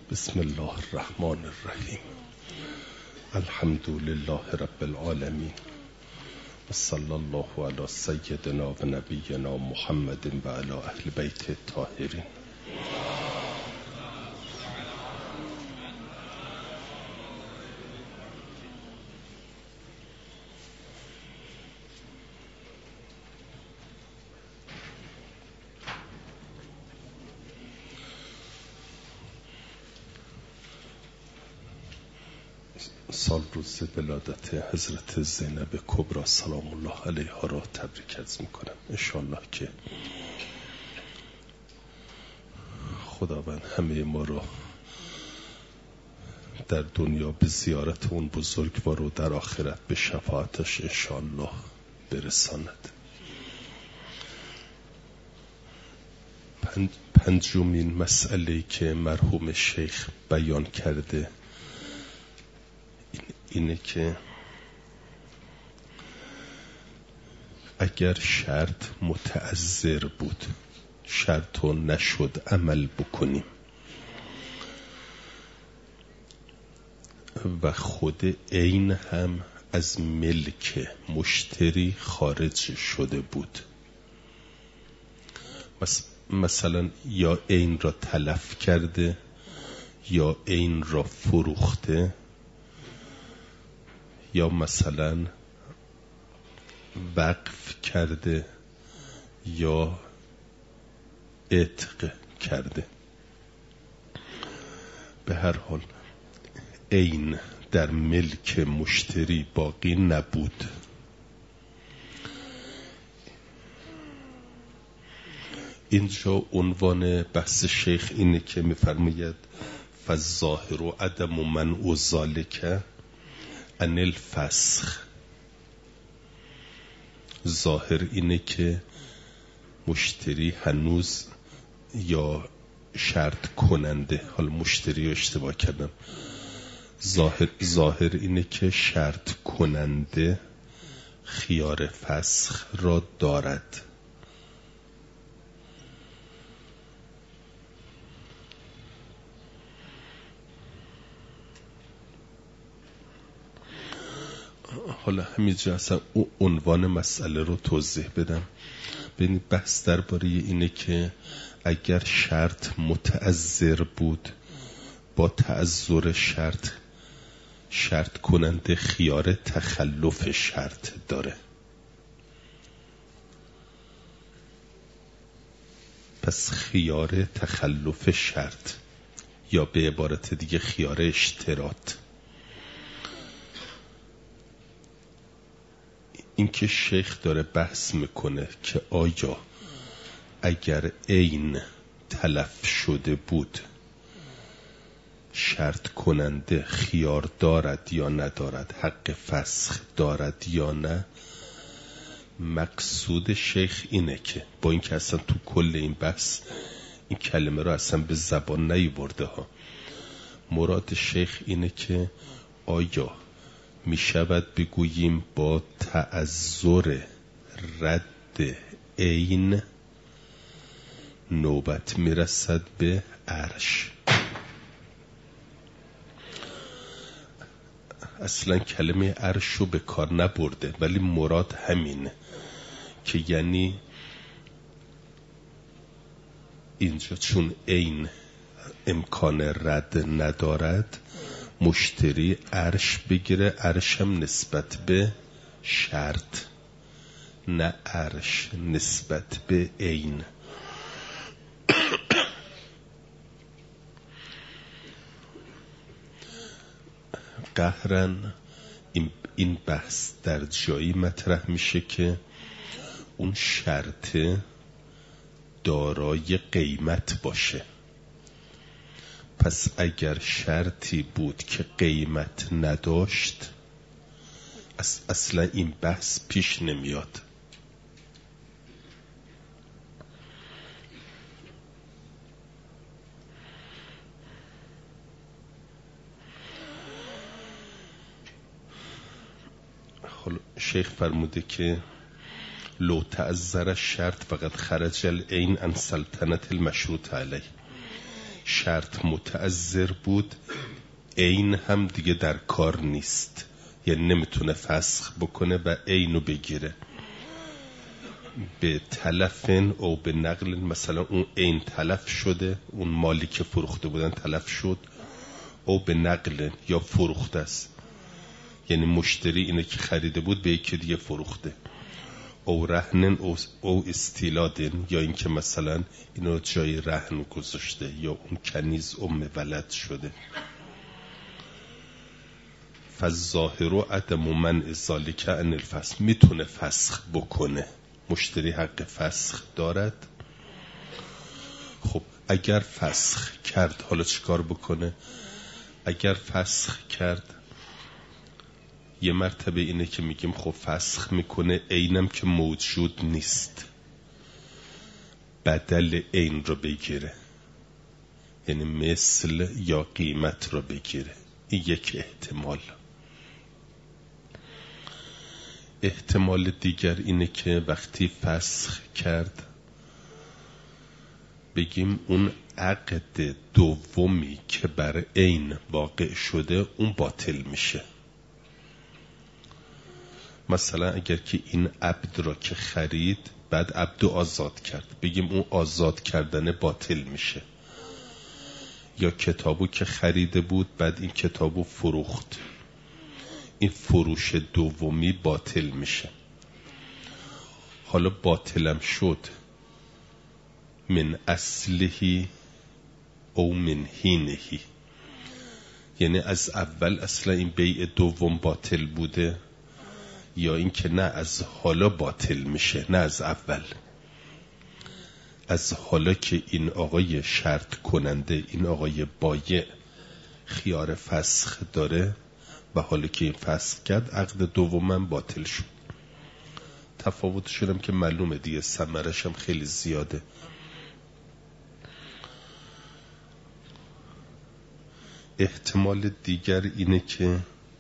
بسم الله الرحمن الرحیم. الحمد لله رب العالمین و صلی الله علی سیدنا و نبینا محمد و علی اهل بیت الطاهرین. سال روز ولادت حضرت زینب کبری سلام الله علیها را تبریک عرض میکنم. انشاءالله که خداوند همه ما را در دنیا به زیارت اون بزرگوار و در آخرت به شفاعتش انشاءالله برساند. پنجمین مسئله که مرحوم شیخ بیان کرده اینه که اگر شرط متعذر بود، شرط و نشد عمل بکنیم و خود عین هم از ملک مشتری خارج شده بود، مثلا یا عین را تلف کرده یا عین را فروخته یا مثلا وقف کرده یا عتق کرده، به هر حال عین در ملک مشتری باقی نبود. اینجا عنوان بحث شیخ اینه که می‌فرماید فالظاهر و عدم منع ذلک عن الفسخ. ظاهر اینه که مشتری هنوز یا شرط کننده، حالا مشتری رو اشتباه کردم، ظاهر اینه که شرط کننده خیار فسخ را دارد. حالا همینجا اصلا عنوان مسئله رو توضیح بدم. ببینید بحث درباره اینه که اگر شرط متعذر بود، با تعذر شرط کننده خیار تخلف شرط داره. پس خیار تخلف شرط یا به عبارت دیگه خیار اشتراط، این که شیخ داره بحث میکنه که آیا اگر عین تلف شده بود شرط کننده خیار دارد یا ندارد، حق فسخ دارد یا نه. مقصود شیخ اینه که با این که اصلا تو کل این بحث این کلمه رو اصلا به زبان نیاورده ها، مراد شیخ اینه که آیا می شود بگوییم با تعذر رد عین نوبت می رسد به عرش. اصلا کلمه عرش رو به کار نبرده، ولی مراد همینه که یعنی اینجا چون عین امکان رد ندارد، مشتری عرش بگیره، عرش هم نسبت به شرط، نه عرش نسبت به عین. قهرن این بحث در جایی مطرح میشه که اون شرط دارای قیمت باشه. پس اگر شرطی بود که قیمت نداشت، اصلا این بحث پیش نمیاد. شیخ فرموده که لو تعذر الشرط فقط خرج العین عن سلطنت المشروط علیه. شرط متعذر بود، عین هم دیگه در کار نیست، یعنی نمیتونه فسخ بکنه و عینو بگیره. به تلفن او به نقل، مثلا اون عین تلف شده، اون مالی که فروخته بودن تلف شد، او به نقل یا فروخته است، یعنی مشتری اینو که خریده بود به یکی دیگه فروخته. او رهنن او استیلادن، یا این که مثلا اینو جای رهن گذاشته، یا اون کنیز ولد شده. فالظاهر عدم منع ذلک عن الفسخ، میتونه فسخ بکنه، مشتری حق فسخ دارد. خب اگر فسخ کرد حالا چیکار بکنه؟ اگر فسخ کرد یه مرتبه اینه که میگیم خب فسخ میکنه، عینم که موجود نیست بدل عین رو بگیره، یعنی مثل یا قیمت رو بگیره. این یک احتمال. احتمال دیگر اینه که وقتی فسخ کرد بگیم اون عقد دومی که بر عین واقع شده اون باطل میشه. مثلا اگر که این عبد را که خرید بعد عبد آزاد کرد، بگیم اون آزاد کردن باطل میشه. یا کتابو که خریده بود بعد این کتابو فروخت، این فروش دومی باطل میشه. حالا باطلم شد من اصلهی او من حینهی، یعنی از اول اصلا این بیع دوم باطل بوده، یا این که نه از حالا باطل میشه، نه از اول، از حالا که این آقای شرط کننده، این آقای بایع خیار فسخ داره و حالا که این فسخ کرد عقد دومم باطل شد. تفاوتش هم که معلومه دیگه، ثمرش هم خیلی زیاده. احتمال دیگر اینه که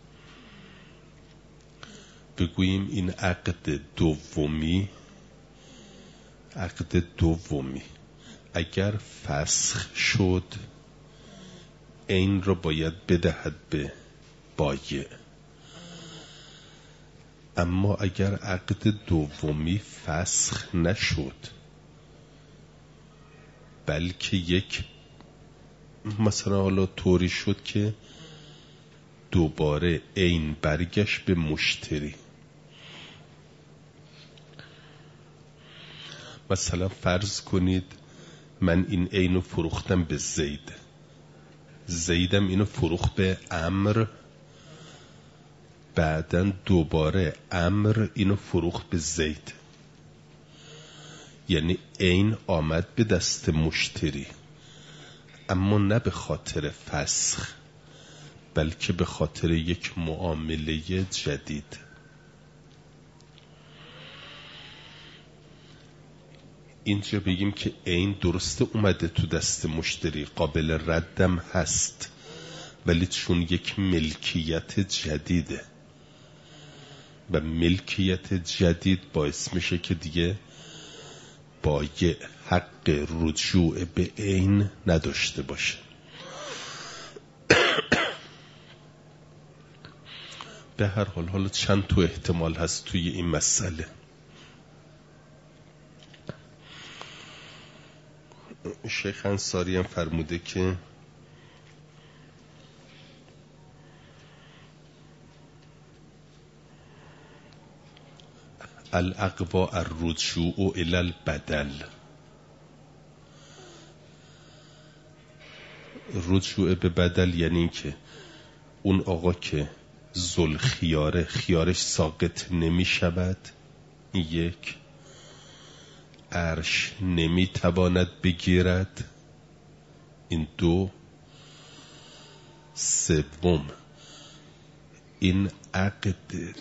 بگوییم این عقد دومی اگر فسخ شد عین را باید بدهد به بایع، اما اگر عقد دومی فسخ نشد بلکه یک مثلا حالا طوری شد که دوباره عین برگشت به مشتری، مثلا فرض کنید من این عینو فروختم به زید، زیدم اینو فروخت به عمرو، بعدن دوباره عمرو اینو فروخت به زید، یعنی عین آمد به دست مشتری، اما نه به خاطر فسخ بلکه به خاطر یک معامله جدید. اینجا بگیم که عین درسته اومده تو دست مشتری، قابل ردم هست، ولی چون یک ملکیت جدیده و ملکیت جدید باعث میشه که دیگه بایع حق رجوع به عین نداشته باشه. به هر حال حالا چند تا احتمال هست توی این مسئله. شیخ انصاری هم فرموده که الاقوا الرجوع الی البدل، رجوع به بدل یعنی این که اون آقا که ذوالخیاره خیارش ساقط نمی شود، یک، عرش نمی تواند بگیرد، این دو، سوم این عقد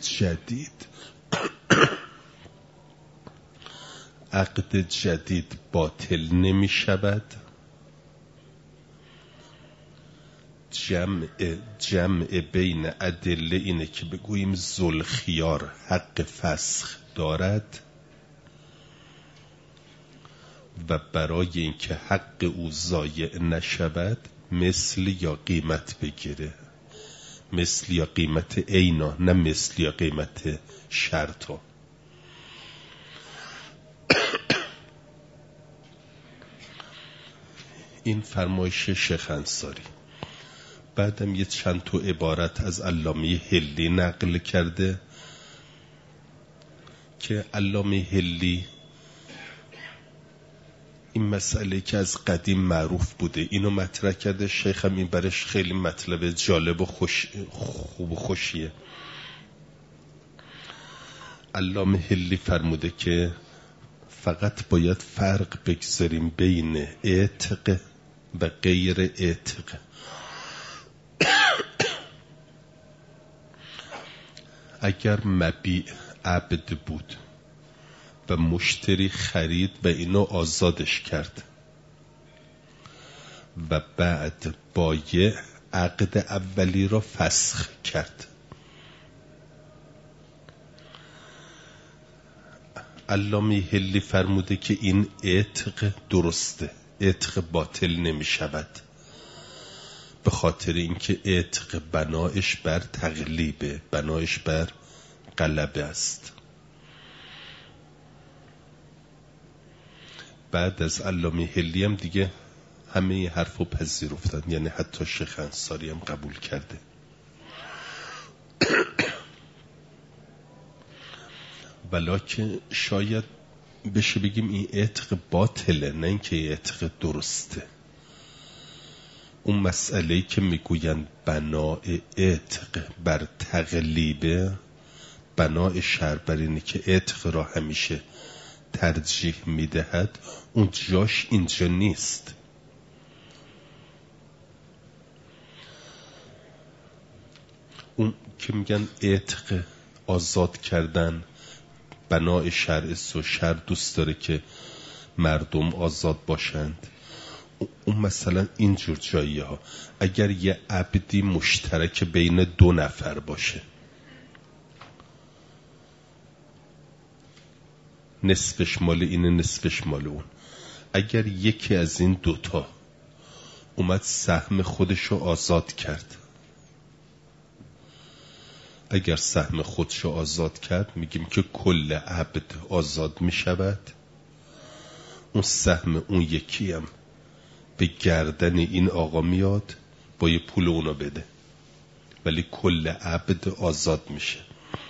جدید باطل نمی شود. جمع بین ادله اینه که بگوییم ذوالخیار حق فسخ دارد و برای اینکه حق او ضایع نشود مثل یا قیمت بگیره، مثل یا قیمت عینا، نه مثل یا قیمت شرطا. این فرمایش شیخ انصاری. بعدم یه چند تا عبارت از علامه حلی نقل کرده که علامه حلی این مسئله که از قدیم معروف بوده اینو مطرح کرده. شیخ هم این برش خیلی مطلب جالب و خوب و خوشیه. علامه حلی فرموده که فقط باید فرق بگذاریم بین عتق و غیر عتق. اگر مبیع عبد بود و مشتری خرید و اینو آزادش کرد و بعد بایع عقد اولی را فسخ کرد، علامه حلی فرموده که این عتق درسته، عتق باطل نمی شود، به خاطر اینکه عتق بنایش بر تغلیبه، بنایش بر غلبه است. بعد از علامه حلی هم دیگه همه این حرفو پذیرفتن، یعنی حتی شیخ انصاری هم قبول کرده. ولکن شاید بشه بگیم این عتق باطله، نه اینکه این عتق درسته. اون مسئله‌ای که میگوین بناء عتق بر تغلیبه، بناء شرع بر اینه که عتق را همیشه ترجیح میدهد، اون جاش اینجا نیست. اون که میگن عتق آزاد کردن بناء شرع و شرع دوست داره که مردم آزاد باشند، اون مثلا اینجور جایی ها. اگر یه عبدی مشترک بین دو نفر باشه، نصفش مال اینه نصفش مال اون، اگر یکی از این دوتا اومد سهم خودشو آزاد کرد، اگر سهم خودشو آزاد کرد میگیم که کل عبد آزاد میشود، اون سهم اون یکی هم به گردن این آقا میاد، با یه پول اونو بده، ولی کل عبد آزاد میشه.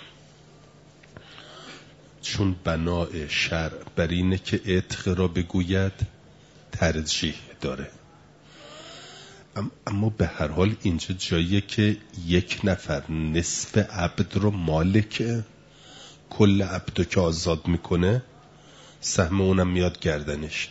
چون بناء شرع بر اینه که عتق را بگوید ترجیح داره. اما به هر حال اینجا جاییه که یک نفر نصف عبد رو مالکه، کل عبدو که آزاد میکنه سهم اونم میاد گردنش.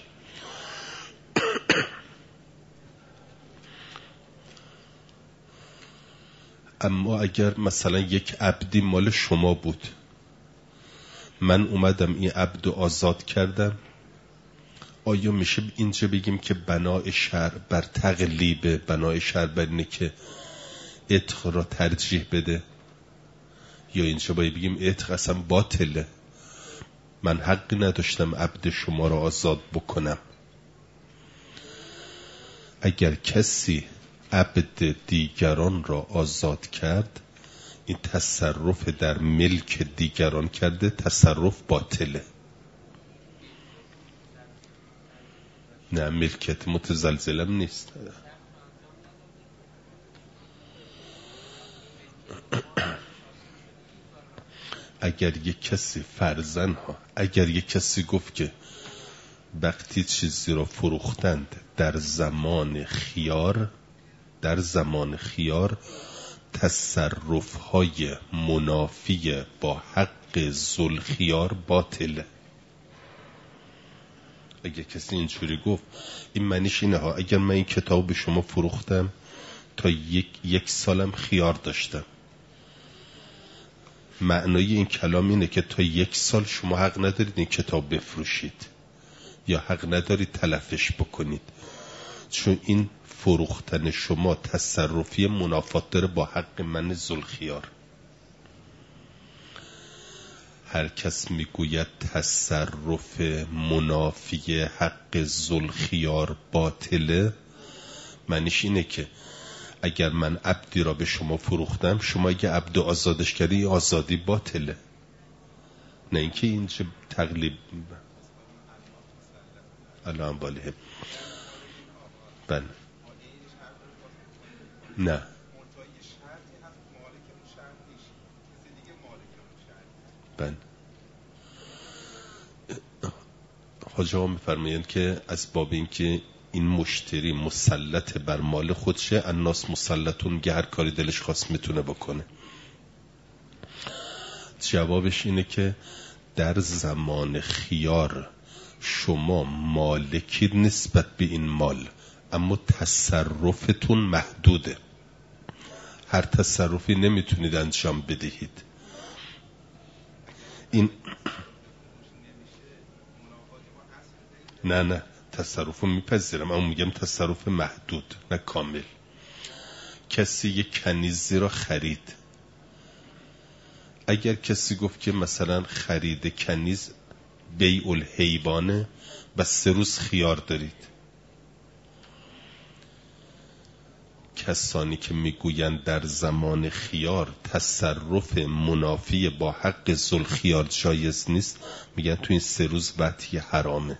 اما اگر مثلا یک عبدی مال شما بود، من اومدم این عبدو آزاد کردم، آیا میشه اینجا بگیم که بناء شرع بر تغلیبه، بناء شرع بر اینه که عتق را ترجیح بده، یا اینجا باید بگیم عتق اصلا باطله، من حقی نداشتم عبد شما را آزاد بکنم؟ اگر کسی عبد دیگران را آزاد کرد، این تصرف در ملک دیگران کرده، تصرف باطله. نه، ملکت متزلزلم نیست. اگر یک کسی فرزن ها، اگر یک کسی گفت که وقتی چیزی را فروختند در زمان خیار، در زمان خیار تصرف های منافی با حق ذوالخیار باطله. اگر کسی اینجوری گفت، این معنیش اینه ها، اگر من این کتاب به شما فروختم تا یک سالم خیار داشتم، معنای این کلام اینه که تا یک سال شما حق ندارید این کتاب بفروشید یا حق ندارید تلفش بکنید، چون این فروختن شما تصرفی منافات داره با حق من ذوالخیار. هر کس میگوید تصرف منافی حق ذوالخیار باطله، معنیش اینه که اگر من عبدی را به شما فروختم، شما اگه عبد آزادش کردی، آزادی باطله، نه اینکه اینجا تقلیب الان بالیه. بله نه بله. حاجی ها میفرمایند که از باب این که این مشتری مسلط بر مال خودشه، الناس مسلطون، که هر کاری دلش خواست میتونه بکنه. جوابش اینه که در زمان خیار شما مالکی نسبت به این مال، اما تصرفتون محدوده، هر تصرفی نمیتونید انجام بدهید. این نه تصرف میپذیرم، اما میگم تصرف محدود نه کامل. کسی یک کنیزی را خرید، اگر کسی گفت که مثلا خرید کنیز بیع الحیوانه و 3 روز خیار دارید، کسانی که میگویند در زمان خیار تصرف منافی با حق ذوالخیار جایز نیست، میگن تو این 3 روز وطی حرامه،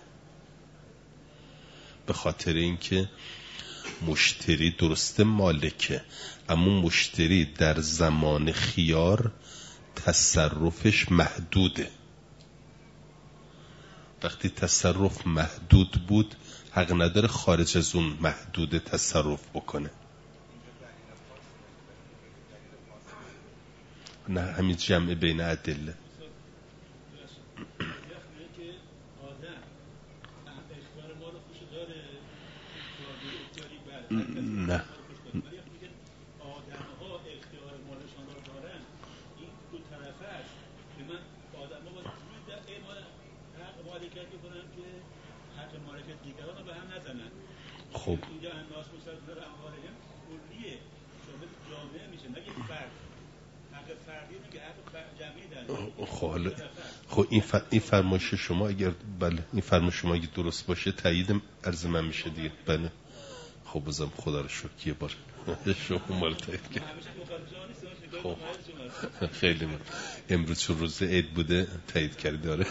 به خاطر اینکه مشتری درسته مالکه، اما مشتری در زمان خیار تصرفش محدوده. وقتی تصرف محدود بود، حق نداره خارج از اون محدود تصرف بکنه. نه همین جمع بین ادله. نه خب خب این فرمایش شما اگر بله این فرمایش شما اگه درست باشه تایید عرض من میشه دیگه. بله خب بازم خدا رو شکر یه بار شما مال تایید کرد. خب خیلی من امروز چون روز عید بوده تایید کردی. داره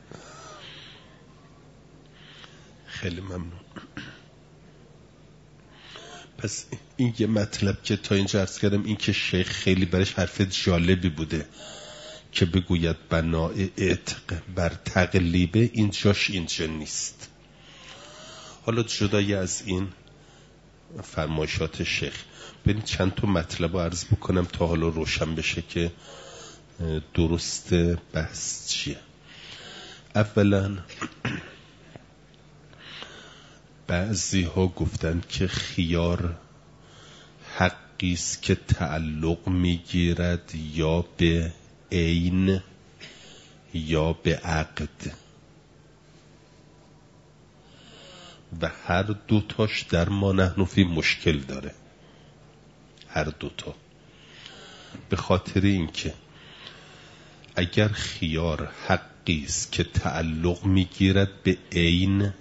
خیلی ممنون. پس این یه مطلب که تا اینجا عرض کردم، این که شیخ خیلی برش حرف جالبی بوده که بگوید بناء عتق بر تقلیبه، این جاش اینجا نیست. حالا جدای از این فرمایشات شیخ بریم چند تا مطلب رو عرض بکنم تا حالا روشن بشه که درست بحث چیه. اولا بعضی ها گفتن که خیار حقی است که تعلق میگیرد یا به عین یا به عقد، و هر دوتاش در ما نحنفی مشکل داره، هر دوتا. به خاطر اینکه اگر خیار حقی است که تعلق میگیرد به عین،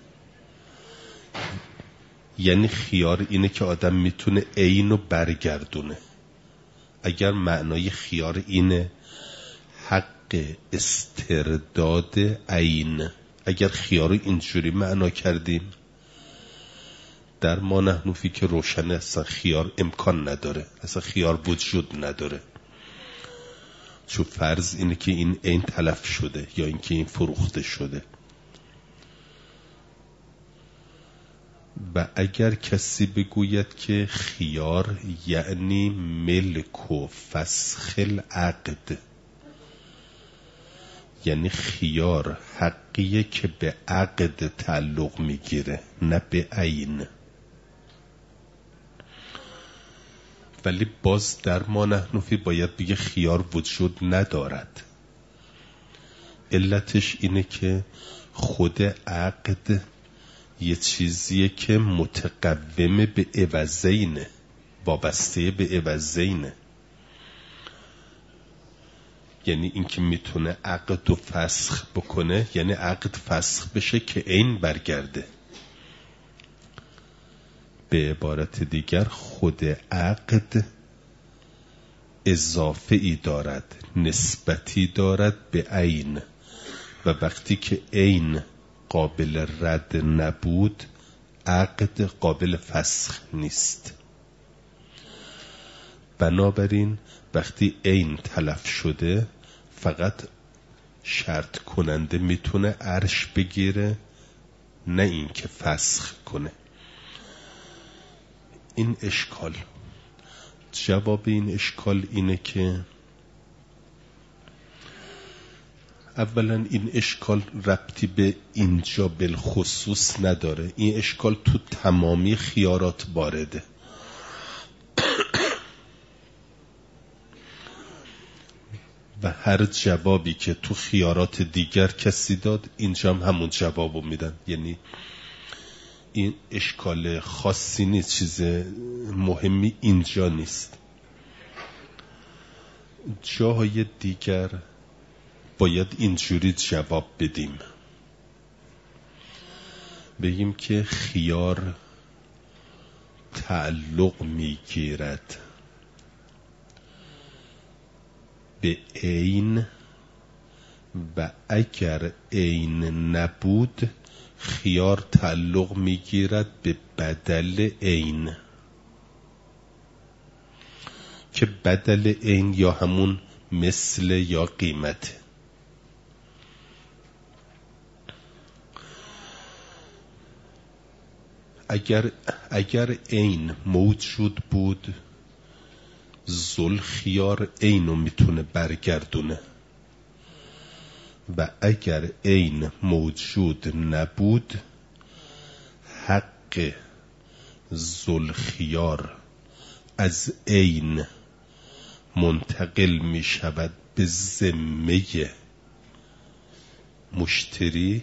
یعنی خیار اینه که آدم میتونه عین رو برگردونه. اگر معنای خیار اینه حق استرداد عین، اگر خیار رو اینجوری معنا کردیم، در ما نحنفی که روشنه اصلا خیار امکان نداره، اصلا خیار وجود نداره، چون فرض اینه که این عین تلف شده یا اینکه این فروخته شده. و اگر کسی بگوید که خیار یعنی ملک و فسخ العقد، یعنی خیار حقیه که به عقد تعلق میگیره نه به عین، ولی باز در ما نحنفی باید بگه خیار وجود ندارد. علتش اینه که خود عقد یه چیزیه که متقوم به عوضینه، وابسته به عوضینه. یعنی اینکه میتونه عقد و فسخ بکنه، یعنی عقد فسخ بشه که عین برگرده. به عبارت دیگر خود عقد اضافه ای دارد، نسبتی دارد به عین، و وقتی که عین قابل رد نبود عقد قابل فسخ نیست. بنابراین وقتی عین تلف شده فقط شرط کننده میتونه عرش بگیره، نه این که فسخ کنه. این اشکال، جواب این اشکال اینه که اولا این اشکال ربطی به اینجا بالخصوص نداره، این اشکال تو تمامی خیارات وارده. و هر جوابی که تو خیارات دیگر کسی داد اینجا هم همون جوابو میدن، یعنی این اشکال خاصی نیست، چیز مهمی اینجا نیست. جاهای دیگر باید اینجوری جواب بدیم، بگیم که خیار تعلق میگیرد به عین و اگر عین نبود خیار تعلق میگیرد به بدل عین، که بدل عین یا همون مثل یا قیمت. اگر عین موجود بود ذل خیار عینو میتونه برگردونه، و اگر عین موجود نبود حق ذل خیار از عین منتقل می شود به ذمه مشتری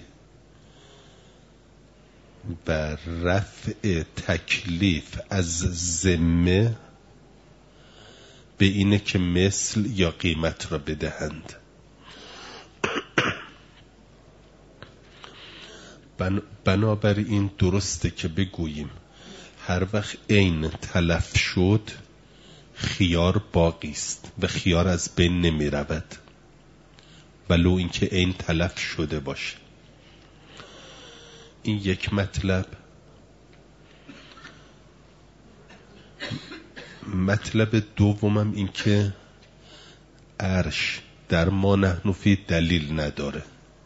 و رفع تکلیف از ذمه به اینه که مثل یا قیمت را بدهند. بنابراین درسته که بگوییم هر وقت عین تلف شد خیار باقی است و خیار از بین نمی رود، ولو اینکه عین تلف شده باشه. این یک مطلب. مطلب دومم این که عرش در ما نحن فی دلیل نداره.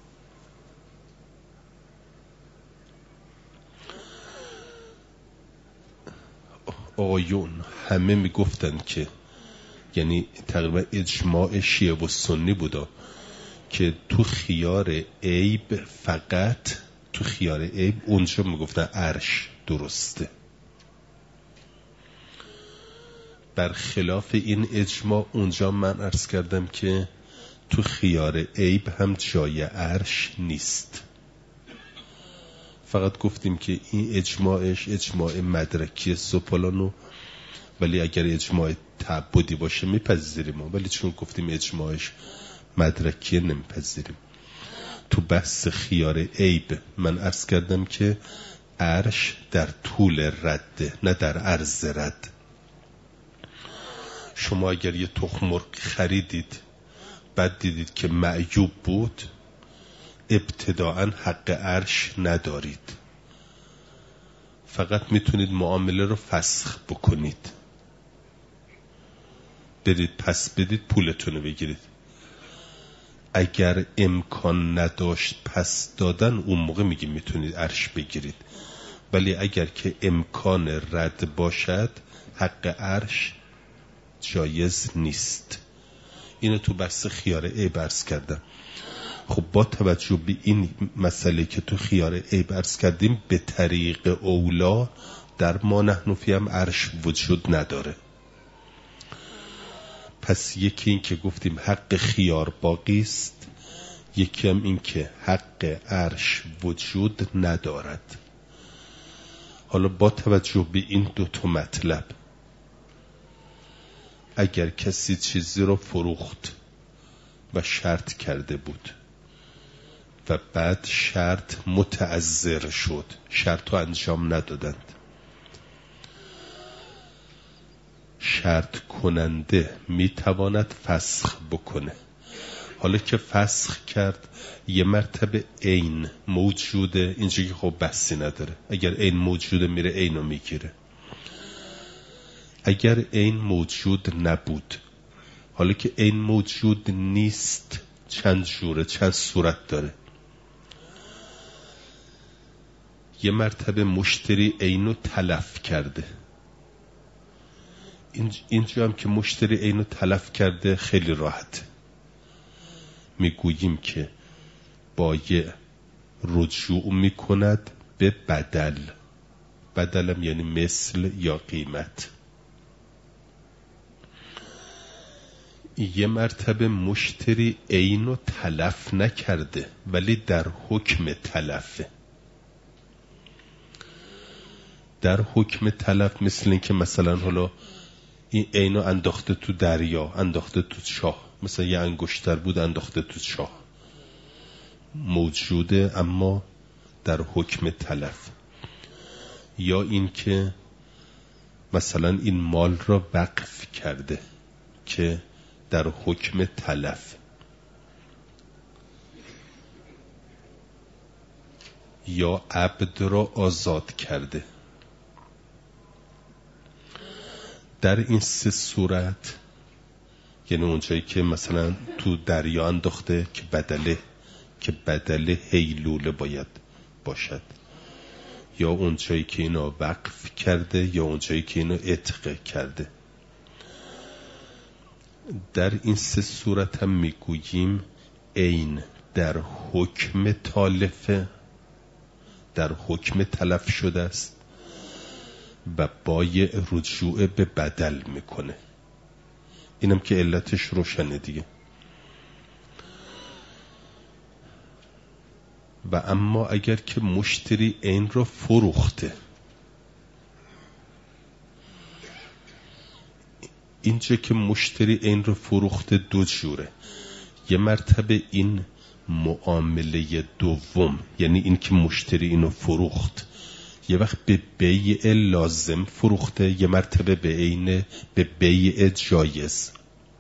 آقایون همه میگفتن که، یعنی تقریبا اجماع شیعه و سنی بودا که تو خیار عیب، فقط تو خیار عیب اونجا میگفتن عرش درسته. برخلاف این اجماع اونجا من عرض کردم که تو خیار عیب هم جای عرش نیست. فقط گفتیم که این اجماعش اجماع مدرکی سپلانو، ولی اگر اجماع تعبدی باشه میپذیریم، ولی چون گفتیم اجماعش مدرکی نمیپذیریم. تو بحث خیار عیب من عرض کردم که عرش در طول رده، نه در عرض رد. شما اگر یه تخم مرغ خریدید بعد دیدید که معیوب بود، ابتداعا حق عرش ندارید، فقط میتونید معامله رو فسخ بکنید، برید پس بدید پولتون رو بگیرید. اگر امکان نداشت پس دادن اون موقع میگیم میتونید عرش بگیرید، ولی اگر که امکان رد باشد حق عرش جایز نیست. اینو تو بحث خیار عیب عرض کردم. خب با توجه به این مسئله که تو خیار عیب عرض کردیم، به طریق اولا در ما نحن فی هم عرش وجود نداره. پس یکی این که گفتیم حق خیار باقی است، یکی هم این که حق عرش وجود ندارد. حالا با توجه به این دو تا مطلب، اگر کسی چیزی رو فروخت و شرط کرده بود و بعد شرط متعذر شد، شرط رو انجام ندادند. شرط کننده میتواند فسخ بکنه. حالا که فسخ کرد یه مرتبه عین موجوده، اینجا که خب بحثی نداره. اگر عین موجوده میره عین رو میگیره. اگر عین موجود نبود، حالا که عین موجود نیست، چند جوره، چند صورت داره. یه مرتبه مشتری عین رو تلف کرده. اینجا هم که مشتری عین رو تلف کرده خیلی راحت میگوییم که بایع رجوع میکند به بدل. بدلم یعنی مثل یا قیمت. یه مرتبه مشتری عین رو تلف نکرده ولی در حکم تلفه. در حکم تلف مثل این که مثلا حالا این عین رو انداخته تو دریا، انداخته تو چاه، مثلا یه انگشتر بود انداخته تو چاه، موجوده اما در حکم تلف. یا این که مثلا این مال را وقف کرده که در حکم تلف. یا عبد را آزاد کرده. در این سه صورت، یعنی اونجایی که مثلا تو دریا انداخته که بدل هیلوله باید باشد، یا اونجایی که اینو وقف کرده، یا اونجایی که اینو عتق کرده. در این سه صورت هم میگوییم عین در حکم تالفه، در حکم تلف شده است و بایع رجوع به بدل میکنه. اینم که علتش روشنه دیگه. و اما اگر که مشتری عین را فروخته، اینجا که مشتری عین را فروخته دو جوره. یه مرتبه این معامله دوم، یعنی این که مشتری اینو فروخت، یه وقت به بیع لازم فروخته، یه مرتبه به بیع جایز.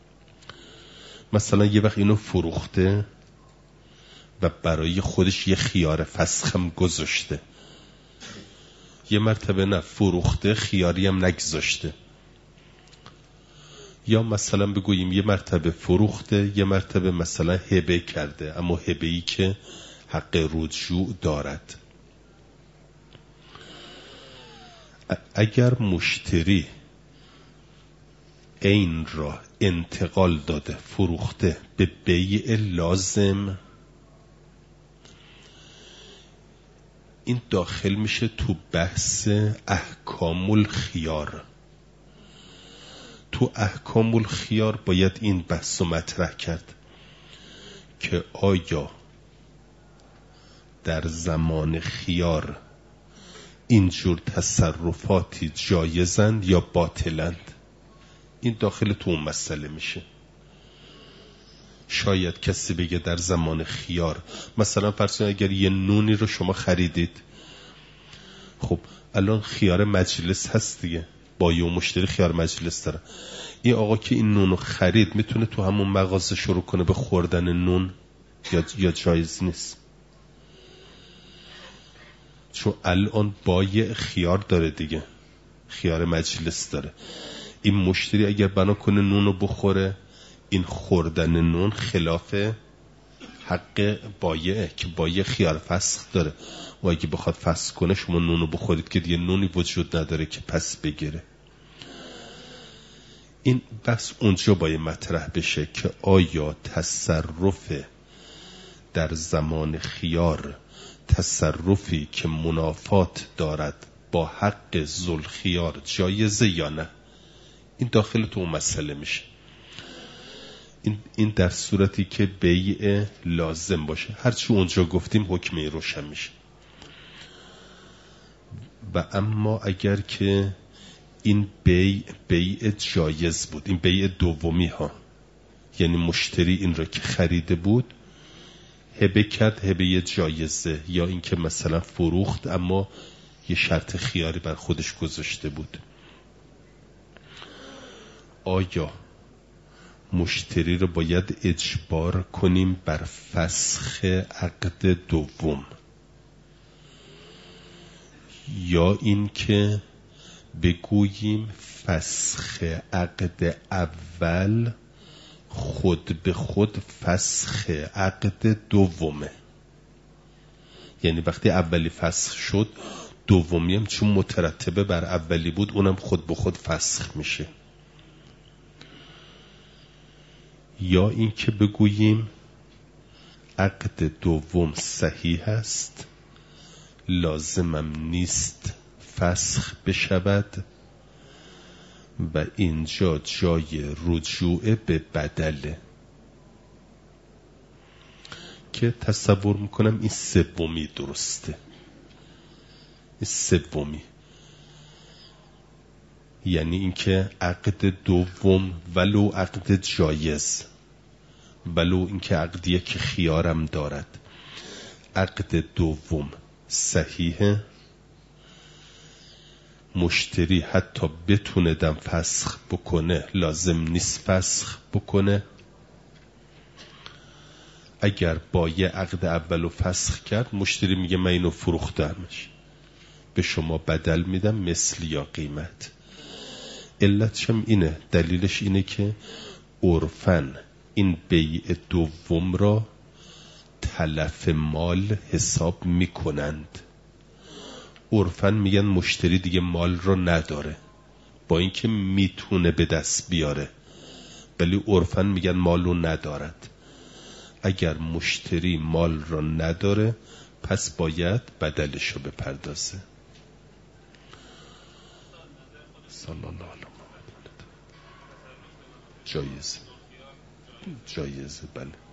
مثلا یه وقت اینو فروخته و برای خودش یه خیار فسخم گذاشته، یه مرتبه نه فروخته خیاری هم نگذاشته. یا مثلا بگوییم یه مرتبه فروخته، یه مرتبه مثلا هبه کرده، اما هبه‌ای که حق رجوع دارد. اگر مشتری عین را انتقال داده، فروخته به بیع لازم، این داخل میشه تو بحث احکام الخیار. تو احکام الخیار باید این بحث رو مطرح کرد که آیا در زمان خیار اینجور تصرفاتی جایزند یا باطلند. این داخل تو اون مسئله میشه. شاید کسی بگه در زمان خیار، مثلا فرض کنید اگر یه نونی رو شما خریدید، خب الان خیار مجلس هست دیگه، بایع و مشتری خیار مجلس داره. این آقا که این نونو خرید میتونه تو همون مغازه شروع کنه به خوردن نون یا جایز نیست؟ چون الان بایع خیار داره دیگه، خیار مجلس داره. این مشتری اگر بنا کنه نونو بخوره، این خوردن نون خلاف حق بایعه که بایع خیار فسخ داره و اگه بخواد فسخ کنه شما نونو بخورید که دیگه نونی وجود نداره که پس بگیره. این بس اونجا باید مطرح بشه که آیا تصرف در زمان خیار تصرفی که منافات دارد با حق ذوالخیار جایزه یا نه. این داخل تو اون مسئله میشه. این در صورتی که بیع لازم باشه، هرچی اونجا گفتیم حکمی روشن میشه. و اما اگر که این بیع جایز بود، این بیع دومی ها، یعنی مشتری این را که خریده بود هبه کرد، هبه جایزه، یا اینکه مثلا فروخت اما یه شرط خیاری بر خودش گذاشته بود. آیا مشتری رو باید اجبار کنیم بر فسخ عقد دوم، یا اینکه بگوییم فسخ عقد اول خود به خود فسخ عقد دومه؟ یعنی وقتی اولی فسخ شد دومی هم چون مترتبه بر اولی بود اونم خود به خود فسخ میشه. یا اینکه بگوییم عقد دوم صحیح است، لازمم نیست فسخ بشود و اینجا جای رجوع به بدله، که تصور میکنم این سومی درسته. این سومی یعنی اینکه عقد دوم ولو عقد جایز، ولو اینکه عقدیه که خیارم دارد، عقد دوم صحیحه، مشتری حتی بتونه دم فسخ بکنه لازم نیست فسخ بکنه. اگر با یه عقد اولو فسخ کرد مشتری میگه من اینو فروختمش، به شما بدل میدم مثل یا قیمت. علتشم اینه، دلیلش اینه که عرفاً این بیع دوم را تلف مال حساب میکنند. عرفاً میگن مشتری دیگه مال رو نداره، با اینکه میتونه به دست بیاره ولی عرفاً میگن مال رو ندارد. اگر مشتری مال رو نداره پس باید بدلش رو بپردازه. صلی الله علیه و جایزه، بله.